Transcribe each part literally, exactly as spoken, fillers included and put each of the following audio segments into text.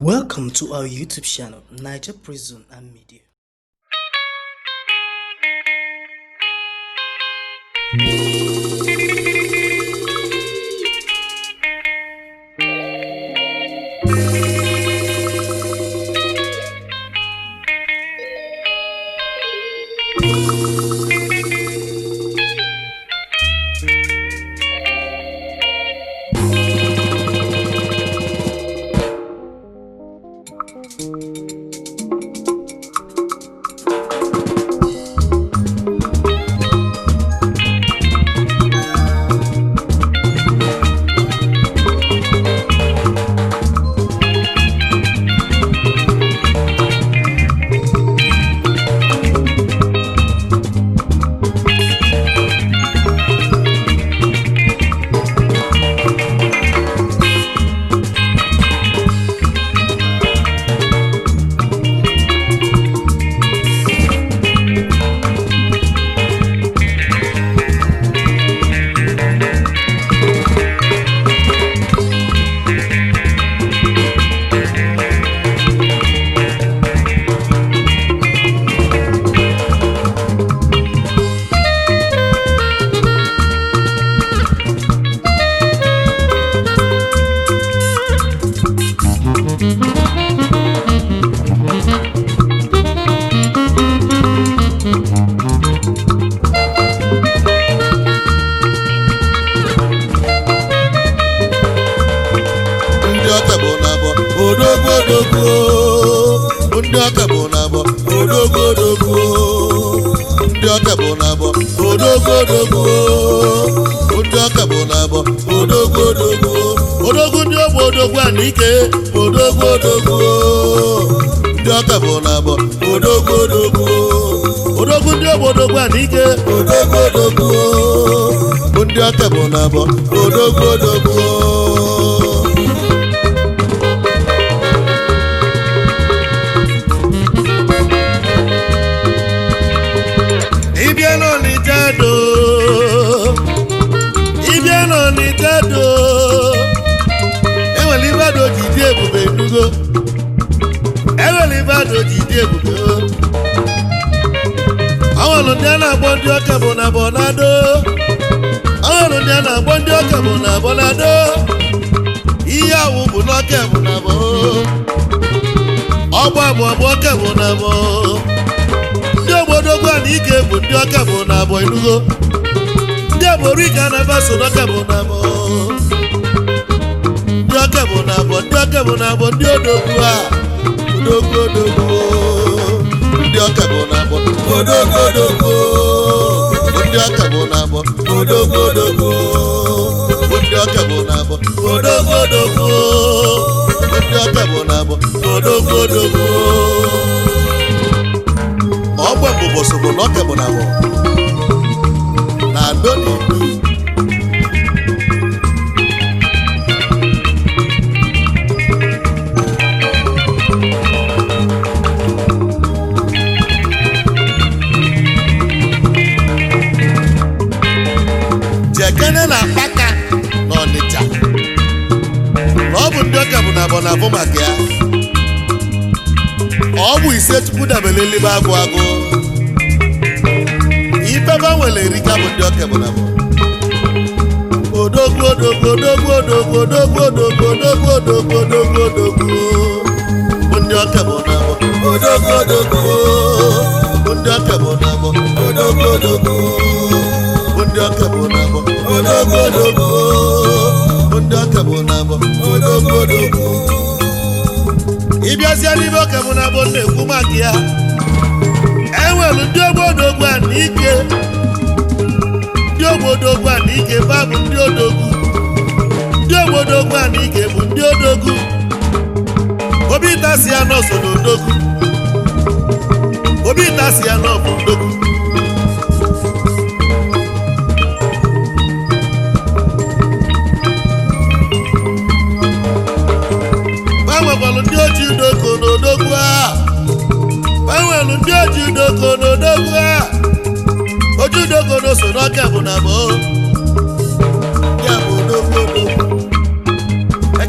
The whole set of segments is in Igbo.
Welcome to our YouTube channel, Niger Prison and Media.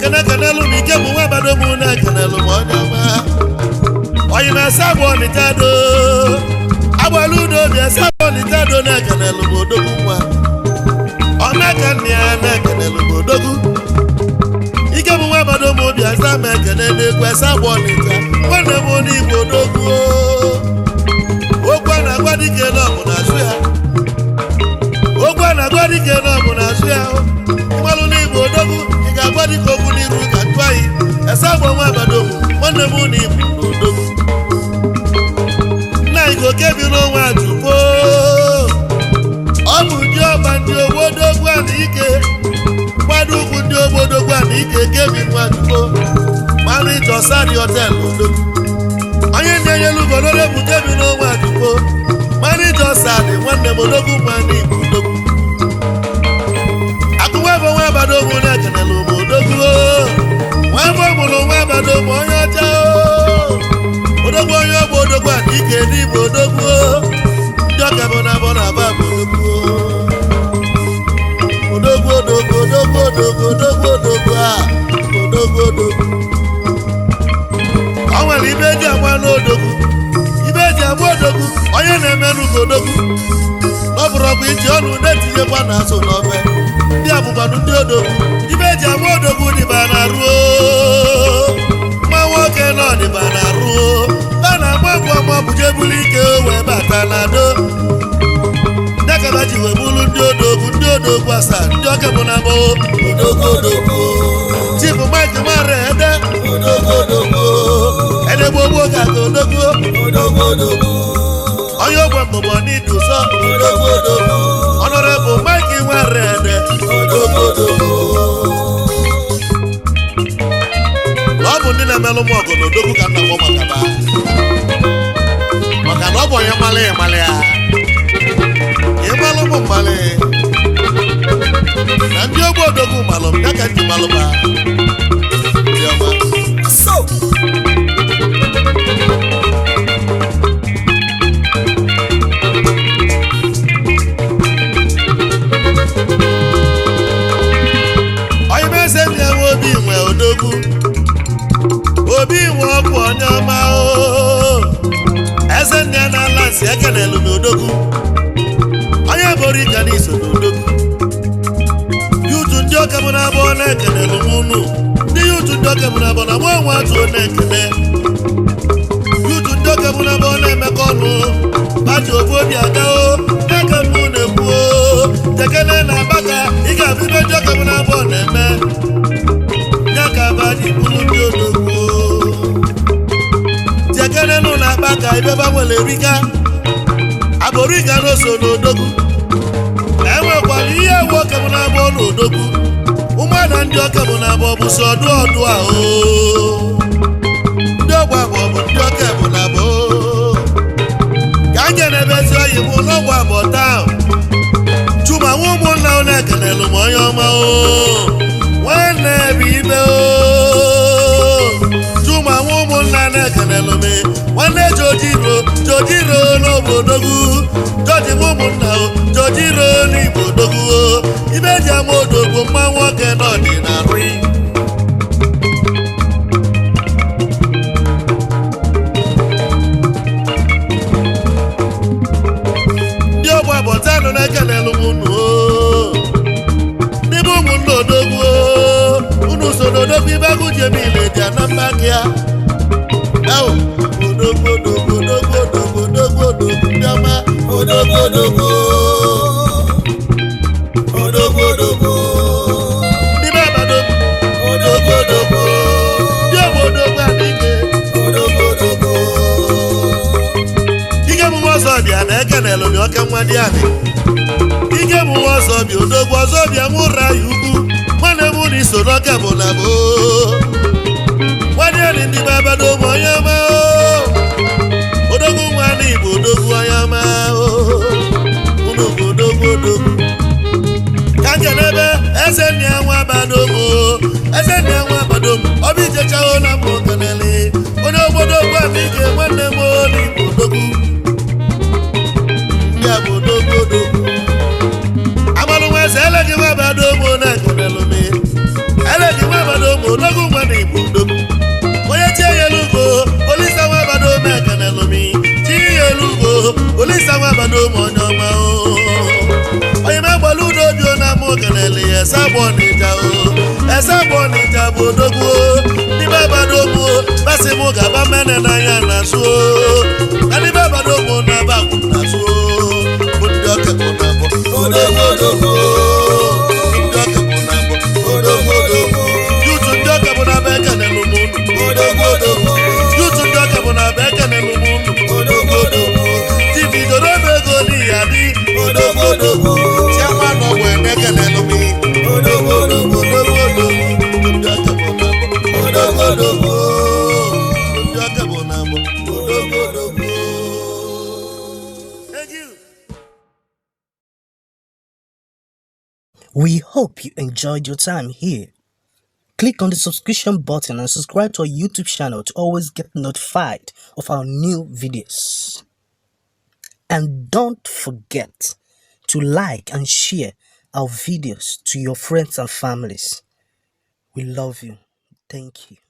ekene kenelu mi ke mu wa bado mu na kenelu mo nyama oyi na sabo ni tado abolu do bi sabo ni tado na kenelu mo dogu wa ona kan ni na kenelu mo dogu ike mu wa bado mu bi asama kenelu kwa sabo ni ta wona mo ni mo dogu o kwa na gwa dike lo mo na su ya o kwa na gwa dike lo mo na su ya imalu ni mo dogu iga gwa dike ogu ni ru ka twai esabo wa bado mu wona mo ni mo dogu na igo kebi no wa tupo obu di oba ndi obodogu anike kwadu ku ndi obodogu anike kebi wa tupo mari to sari hotel odogu onye nyelu godole bu kebi no wa tupo mari to sari wanne obodogu mani odogu akuwa bo wa bado mu na kenelu obodogu wa bo mu no wa bado mo yota odogu onye obodogu anike ni obodogu ndoka bona bona ba obodogu odogu odogu odogu odogu odogu odogu ah odogu odogu awon ibeji awon odogu ibeji awon odogu onye na emenu odogu lobrogu iti onu netinye kwa na so nobe ndi abubanu ndi odogu ibeji awon odogu ni bana ruo ma woke no ni bana ruo bana mwa mwa buje bulike we bata na do daga baji we bulu ndi odogu ndi odogu asa ndi oke bona bo odogu odogu chifu mike mare ede odogu odogu ede bobo ga odogu odogu odogu oyo gwa mbo ni duso odogu odogu honorable mike mare ede odogu odogu lobu ndi na melu mo ogo odogu ka na wo makaba maka no bo ya male male ya e malo mo male na ndi ogbo odogu malo ndaka ndi malo ba yama so oyi mese ndi obi nwe odogu obi nwe oku onyama o eze ndi na lansi ekenelu mi odogu onye bori kaniso mi odogu yutu ndi oke muna bo na ekenelu munu ndi yutu ndi oke muna bo na mwa nwa tu na ekene yutu ndi oke muna bo na emekonu baji ofu obi aga o neke mu na ekwu o tekene na baka iga bibe ndi oke muna bo na eme nyaka baji bulu ndi odogu tekene nu na baka ibe ba nwele rika aboriga no so n'odogu enwekwara ihe nwoke bụ na-abụ n'odogu ụmụada ndị oke bụ na-abụ bụ so ọdụ ọdụ ahụ ndị ọgba bụ bụ ndị oke bụ na-abụ ka nke na-ebezi oyi bụ n'ọgba bụ taa chuma nwa ụmụnna ụlọ ekelelu m onye ọma o nwanne ebe ibe o chuma nwa ụmụnna na-ekelelu m nwanne jojiro jojiro n'obodogu joji mụmụnna o jojiro n'igbodogu o ibe ji ama odogwu mma nwoke n'ọdịnarị ndị ọgba bọtanụ na-ekelelu m unu o n'ime ụmụnna odogwu o unu so n'odogwu ibe agụ jemile dị anamba gị ya ewu odogwu odogwu odogwu odogwu odogwu odogwu ndị ọma odogwu odogwu odogwu odogwu ndị be abadogwu odogwu odogwu ndị ọma odogwu adịghị odogwu odogwu ike bụ nwa ọzọ bịa na ekenelu mi oke nwa dị adị ike bụ nwa ọzọ bịa odogwu ọzọ bịa nwụra ya ugwu nwanne m na iso n'oke bụ na bụ nwanne ndị be abadogwu onye ọma odogwu nwa n'Igbo odogwu onye ọma unu bụ odogwu odogwu ka nke n'ebe eze nne ya nwa abadogwu eze nne ya nwa abadogwu obi ijechaho na mma okenele onye obodo ogwu adịghị nwanne m n'Igbo odogwu ndị a bụ odogwu odogwu amalụ nwa eze eleghị nwa abadogwu na ekenelu m eleghị nwa abadogwu bado monyama o oye me bolu do bi ona mo kelele esa bonita o esa bonita bodogu ni baba do mo basi mo ga ba mene na ya na so ani baba do mo na ba ku na so bodo ke mo na bo bodogo dogo bodo ke mo na bo bodogo dogo you to do ke mo na be kelele mo bodogo dogo you to do ke mo na be kelele mo bodogo dogo ti bi do do be go ni ya ni bodogo dogo ti ama no we ne kelele mi bodogo dogo bodogo dogo bodogo dogo We hope you enjoyed your time here. Click on the subscription button and subscribe to our YouTube channel to always get notified of our new videos. And don't forget to like and share our videos to your friends and families. We love you. Thank you.